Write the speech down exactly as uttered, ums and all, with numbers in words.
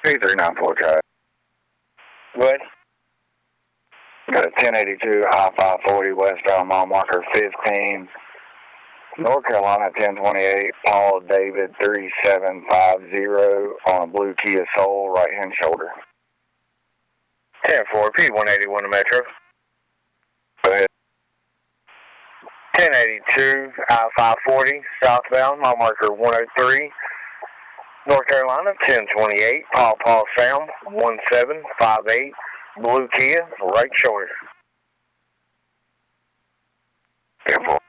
P three nine four, Charlie. Go ahead. Got a ten eighty-two I five forty westbound mile marker fifteen. North Carolina ten twenty-eight, Paul David three seven five zero on a blue Kia Soul, right hand shoulder. ten four, P one eighty-one to Metro. Go ahead. ten eighty-two I five forty, southbound, mile marker one oh three. North Carolina ten twenty-eight, Paul Paul Sam one seven five eight, blue Kia, right shoulder. ten four.